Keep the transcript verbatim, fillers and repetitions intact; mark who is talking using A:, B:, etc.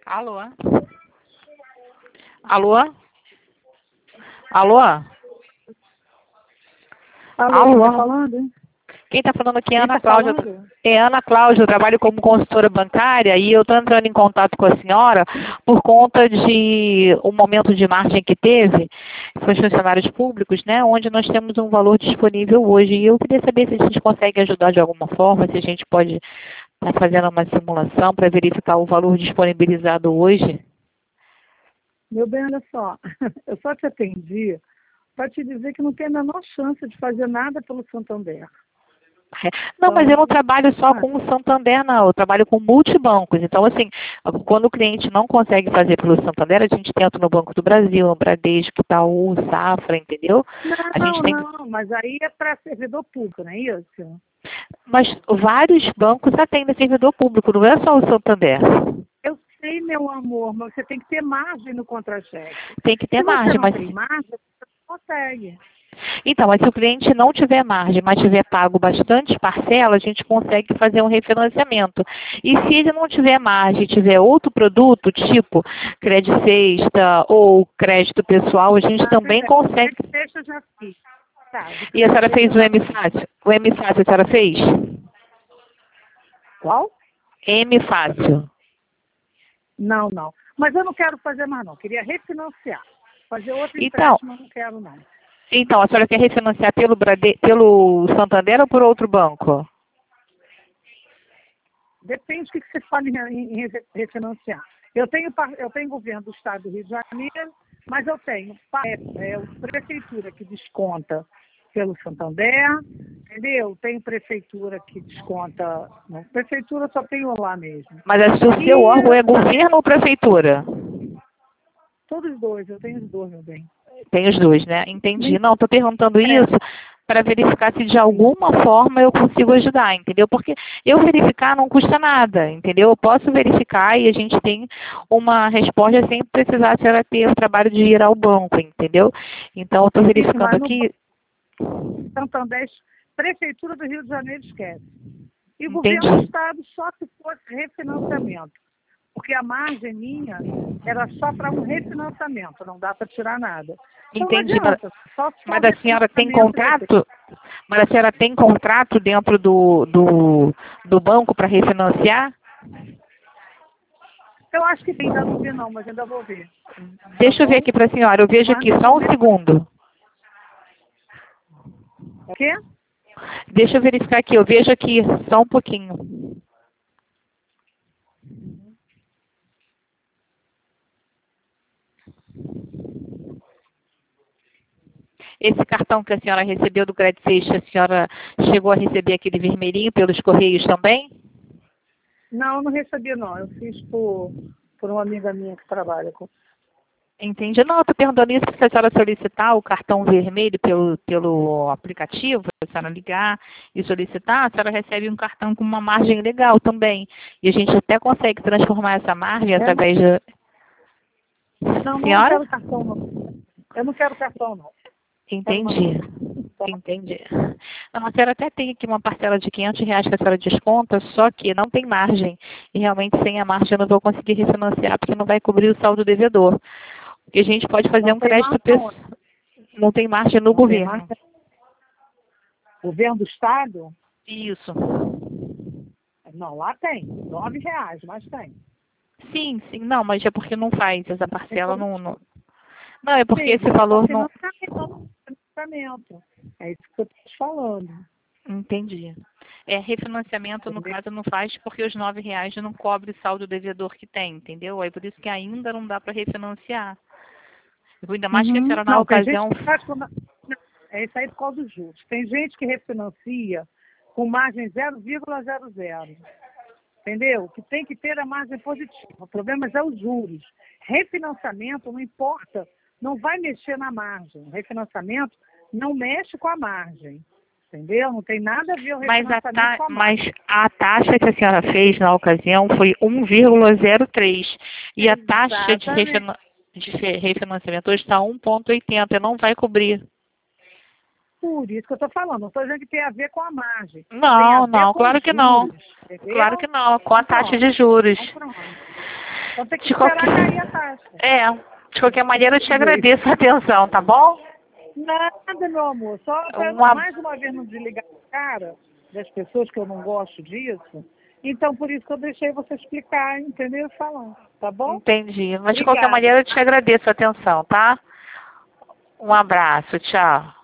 A: Alô? Alô? Alô?
B: Alô, quem tá falando?
A: Quem está falando aqui é
B: Quem
A: Ana
B: tá
A: Cláudia.
B: falando?
A: É Ana Cláudia, eu trabalho como consultora bancária e eu estou entrando em contato com a senhora por conta de um momento de margem que teve com os funcionários públicos, né, onde nós temos um valor disponível hoje. E eu queria saber se a gente consegue ajudar de alguma forma, se a gente pode estar fazendo uma simulação para verificar o valor disponibilizado hoje.
B: Meu bem, olha só, eu só te atendi para te dizer que não tem a menor chance de fazer nada pelo Santander.
A: Não, mas eu não
B: Então,
A: trabalho só
B: ah,
A: com o Santander, não. Eu trabalho com multibancos. Então, assim, quando o cliente não consegue fazer pelo Santander, a gente tenta no Banco do Brasil, no Bradesco, Itaú, Safra, entendeu? A gente
B: não,
A: tem...
B: não, mas aí é para servidor público, não é isso?
A: Mas vários bancos atendem servidor público, não é só o Santander.
B: Eu sei, meu amor, mas você tem que ter margem no contra-cheque.
A: Tem que ter
B: Se você
A: margem,
B: não
A: mas...
B: tem margem, você não consegue.
A: Então, mas se o cliente não tiver margem, mas tiver pago bastante parcela, a gente consegue fazer um refinanciamento. E se ele não tiver margem e tiver outro produto, tipo crédito sexta ou crédito pessoal, a gente
B: Ah,
A: também consegue.
B: crédito sexta eu já fiz. Tá, de
A: E a senhora
B: crédito
A: fez
B: sexta
A: o
B: eu já
A: M
B: fiz.
A: Fácil? O M Fácil a senhora fez?
B: Qual?
A: M Fácil.
B: Não, não. Mas eu não quero fazer mais, não. Queria refinanciar. Fazer outro
A: Então,
B: empréstimo eu não quero, não.
A: então, a senhora quer refinanciar pelo, Brade... pelo Santander ou por outro banco?
B: Depende do que que você fala em, em- em refinanciar. Eu tenho, par- eu tenho governo do Estado do Rio de Janeiro, mas eu tenho pa- é, é, o prefeitura que desconta pelo Santander, entendeu? Tenho prefeitura que desconta... Não, prefeitura eu só tenho lá mesmo.
A: Mas é se o seu
B: E
A: órgão é governo ou prefeitura?
B: todos os dois, eu tenho os dois, meu bem.
A: Tem os dois, né? Entendi.
B: Nem-
A: Não, estou perguntando
B: É,
A: isso para verificar se de
B: sim.
A: alguma forma eu consigo ajudar, entendeu? Porque eu verificar não custa nada, entendeu? Eu posso verificar e a gente tem uma resposta sem precisar a senhora ter o trabalho de ir ao banco, entendeu? Então, eu estou
B: Isso,
A: verificando
B: mas no
A: aqui.
B: Santander, prefeitura do Rio de Janeiro esquece. E governo do
A: Entendi.
B: Estado só se fosse refinanciamento. Porque a margem minha era só para um refinanciamento, não dá para tirar nada. Então não
A: Entendi. Mas,
B: adianta, só se for
A: mas a senhora tem
B: refinanciamento que eu tenho.
A: contrato? Mas a senhora tem contrato dentro do, do, do banco para refinanciar?
B: Eu acho que tem, ainda não vi não, mas ainda vou ver. Tá
A: Deixa eu ver
B: bom?
A: aqui para a senhora. Eu vejo
B: Mas
A: aqui
B: no
A: só um
B: momento,
A: segundo.
B: o quê?
A: Deixa eu verificar aqui, eu vejo aqui, só um pouquinho. Esse cartão que a senhora recebeu do Credit Seixas, a senhora chegou a receber aquele vermelhinho pelos correios também?
B: Não, não recebi não. Eu fiz por, por uma amiga minha que trabalha com.
A: Entendi. Não, eu estou perguntando isso porque se a senhora solicitar o cartão vermelho pelo, pelo aplicativo, se a senhora ligar e solicitar, a senhora recebe um cartão com uma margem legal também. E a gente até consegue transformar essa margem
B: É?
A: através de...
B: Não, não
A: Senhora?
B: quero cartão não. Eu não quero cartão não. Quero uma
A: Entendi.
B: margem.
A: Entendi. Não, a senhora até tem aqui uma parcela de quinhentos reais que a senhora desconta, só que não tem margem. E realmente sem a margem eu não vou conseguir refinanciar, porque não vai cobrir o saldo devedor. Porque a gente pode fazer
B: Não
A: um
B: tem
A: crédito
B: margem
A: pessoal.
B: aonde?
A: Não tem margem no
B: Não tem margem.
A: governo.
B: Governo do Estado?
A: Isso.
B: Não, lá tem. Nove reais, mas tem.
A: Sim, sim. Não, mas é porque não faz. Essa
B: Tem
A: parcela
B: todo
A: não...
B: tipo.
A: Não, não é porque
B: Sim,
A: esse
B: mas é só
A: valor não...
B: financiamento. Financiamento. É isso que eu estou te falando.
A: Entendi. É, refinanciamento, no
B: Entendeu?
A: caso, não faz porque os nove reais não cobre o saldo devedor que tem, entendeu? Aí por isso que ainda não dá para refinanciar. Ainda mais que a
B: Uhum.
A: senhora, na
B: Não, tem gente
A: ocasião...
B: que faz quando... É isso aí por causa dos juros. Tem gente que refinancia com margem zero vírgula zero zero. Entendeu? Que tem que ter a margem positiva. O problema é os juros. Refinanciamento não importa, não vai mexer na margem. Refinanciamento não mexe com a margem. Entendeu? Não tem nada a ver o
A: Mas a,
B: refinanciamento
A: ta...
B: com a
A: Mas
B: margem.
A: a taxa que a senhora fez na ocasião foi um vírgula zero três. E a taxa de,
B: Exatamente.
A: refina... de fe- refinanciamento hoje está um vírgula oitenta. Não vai cobrir.
B: Por isso que eu estou falando. Não estou dizendo que tem a ver com a margem. Tem a
A: Não,
B: ver
A: não.
B: com
A: Claro
B: os
A: que não.
B: juros.
A: Claro que
B: Entendeu?
A: não. Com a
B: Então
A: taxa
B: pronto.
A: de juros.
B: Então pronto. Então tem que
A: De
B: esperar
A: qualquer...
B: cair a taxa.
A: É, de qualquer maneira eu te agradeço a atenção, tá bom?
B: Nada, meu amor. Só para
A: Uma...
B: mais uma vez não desligar a cara das pessoas que eu não gosto disso. Então, por isso que eu deixei você explicar, entendeu? Falar, tá bom?
A: Entendi. Mas de
B: Obrigada.
A: qualquer maneira eu te agradeço a atenção, tá? Um abraço, tchau.